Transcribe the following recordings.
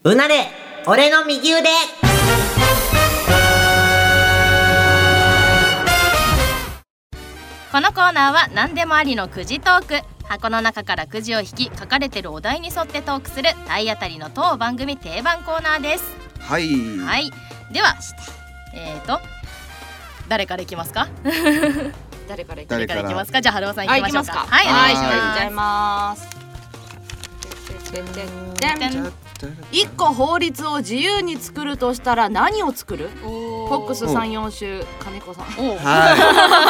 うなれ俺の右腕。 このコーナーは何でもありのくじトーク。箱の中からくじを引き、書かれてるお題に沿ってトークする体当たりの当番組定番コーナーです。 はい、 はい、では誰からいきますか誰からいきますか。じゃあ春尾さんいきましょうか。はい、お願いします。 いっちゃいます。1個法律を自由に作るとしたら何を作る？フォックス34週金子さん。 はい、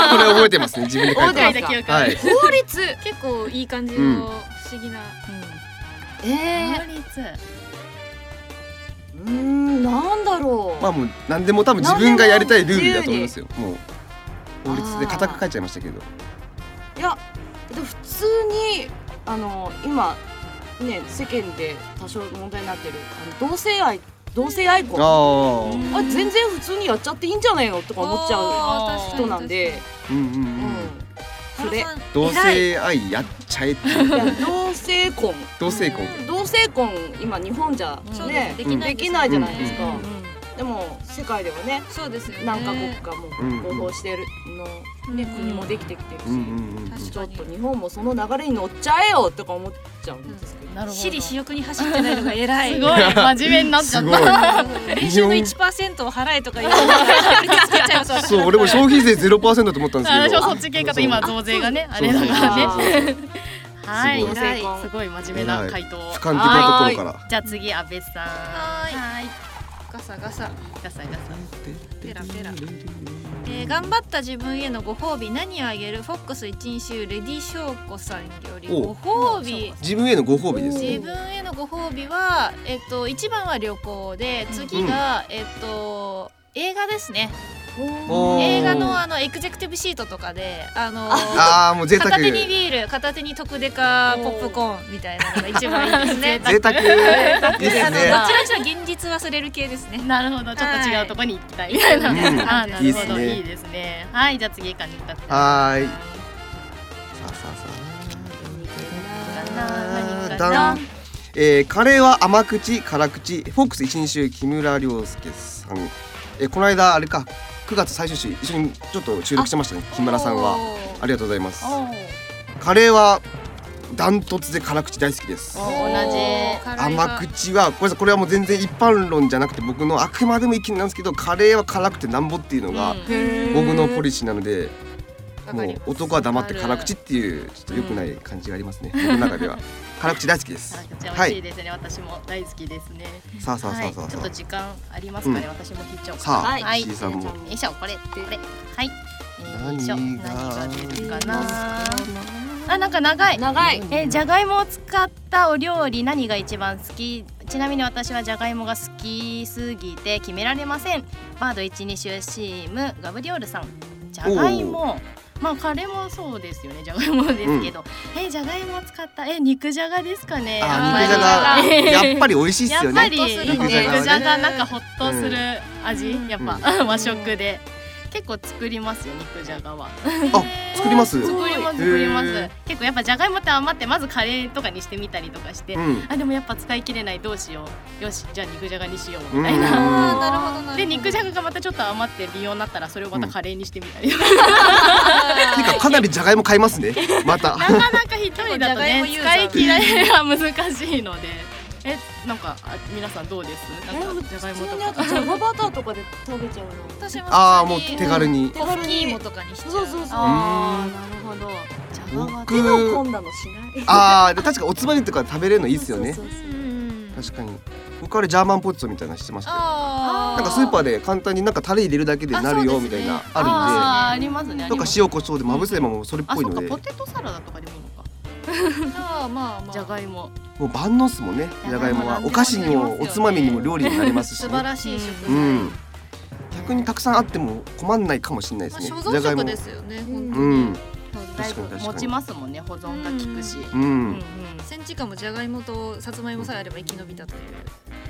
これ覚えてますね。自分で書いてます。 はい、法律結構いい感じの不思議な、 法律なんだろう。 まあもう何でも多分自分がやりたいルールだと思いますよ。もう法律で固く書いちゃいましたけど。 いや普通に今ね、世間で多少問題になってる同性愛婚全然普通にやっちゃっていいんじゃないのとか思っちゃう人なんで、それ同性愛やっちゃえっていう。 いや同性婚今日本じゃねできないじゃないですか。でも世界ではね、 そうですよね、 何カ国かも合法してるの、ね、国もできてきてるし、ちょっと日本もその流れに乗っちゃえよとか思っちゃうんですけど、 私利私欲に走ってないのが偉い。 すごい真面目になっちゃった。 年収の 1% を払えとか言うとそう、俺も消費税 0% と思ったんですけど、 そっち系かと今増税がねあれだからね。はい、すごい真面目な回答。 俯瞰的なところから。 じゃあ次阿部さん。 はい。ガサガサペラペラ。 頑張った自分へのご褒美何をあげる？フォックス一日週レディショーコさんよりご褒美。 自分へのご褒美です。 自分へのご褒美は1番は旅行で、次が映画ですね。映画のエグゼクティブシートとかでもう贅沢、 片手にビール片手に特デカポップコーンみたいなのが一番いいですね。 贅沢ですね。 どちらにしろ現実忘れる系ですね。 なるほど、ちょっと違うところに行きたいみたいな。なるほど、いいですね。はい、じゃあ次かね。 はい。カレーは甘口辛口。フォックス一日週木村良介さん。この間あれか9月最終週一緒にちょっと収録してましたね。木村さんはありがとうございます。カレーはダントツで辛口大好きです。 同じ。 甘口はこれはもう全然一般論じゃなくて僕のあくまでも意見なんですけど、カレーは辛くてなんぼっていうのが僕のポリシーなので、もう男は黙って辛口っていうちょっと良くない感じがありますね。僕の中では辛口大好きです。 辛口美味しいですね。私も大好きですね。 さあちょっと時間ありますかね。私も切っちゃおうかな。 さあ、C さんも。 よいしょ、これ。はい。何が出るかな。なんか長い。じゃがいもを使ったお料理何が一番好き？ちなみに私はじゃがいもが好きすぎて決められません。バード12週チームガブリオールさん。じゃがいも。まあカレーもそうですよね。じゃがいもですけど、じゃがいもを使った肉じゃがですかね。 肉じゃがやっぱり美味しいですよね。 やっぱり肉じゃがなんかホッとする味、やっぱ和食で結構作りますよ、肉じゃがは。 作ります。 作ります。結構やっぱじゃがいもって余ってまずカレーとかにしてみたりとかして、でもやっぱ使い切れない、どうしよう、よしじゃあ肉じゃがにしようみたいな。 なるほど。 で肉じゃががまたちょっと余って微妙になったらそれをまたカレーにしてみたりとか。 てかかなりじゃがいも買いますね。また。 なかなか一人だとね使い切れが難しいので。なんか皆さんどうです？なんかじゃがいもとかじゃがバターとかで食べちゃうの。 私ももう手軽にスキーモとかにしちゃう。 そう。 なるほど。 じゃがは手の込んだのしない。 確かおつまみとか食べれるのいいですよね。確かに。僕あれジャーマンポテトみたいなのしてましたよ。なんかスーパーで簡単になんかタレ入れるだけでなるよみたいなありますね。 とか塩コショウでまぶせればもうそれっぽいので。 ポテトサラダとかでもいいのか。じゃがいも。 もう万能っすもんね。じゃがいもはお菓子にもおつまみにも料理になりますし。 素晴らしい食材。 逆にたくさんあっても困んないかもしれないですね。 保存食ですよね。 確かに持ちますもんね。保存が効くし。 センチカもじゃがいもとさつまいもさえあれば生き延びたという。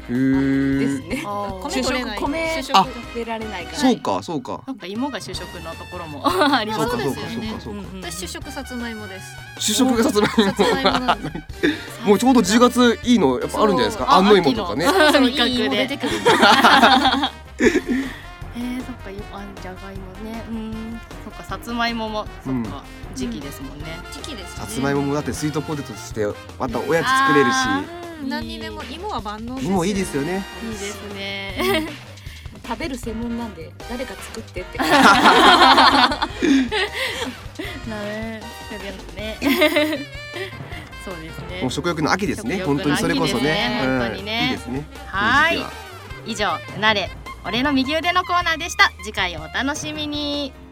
ですね。 米取れない。 米主食あ食べられないから。 そうかそうか。 なんか芋が主食のところもありますそうかそうかですよねそうかそうか。 私主食さつまいもです。 主食がさつまいさつまいもなんでも。もうちょうど10月いいのやっぱあるんじゃないですか。安納芋とかね。 そういい芋出てくる。 そっか、じゃがいもね。そっか、さつまいももそっか時期ですもんね。 時期ですね。 さつまいももだってスイートポテトとしてまたおやつ作れるし。 何にでも芋は万能です。 芋いいですよね。 いいですね。 食べる専門なんで誰か作ってって。 なね、そうですね。 もう食欲の秋ですね。 食欲の本当にそれこそ秋ですねね。 本当にねいいですね。 はいこの時期は以上、なれ俺の右腕のコーナーでした。次回をお楽しみに。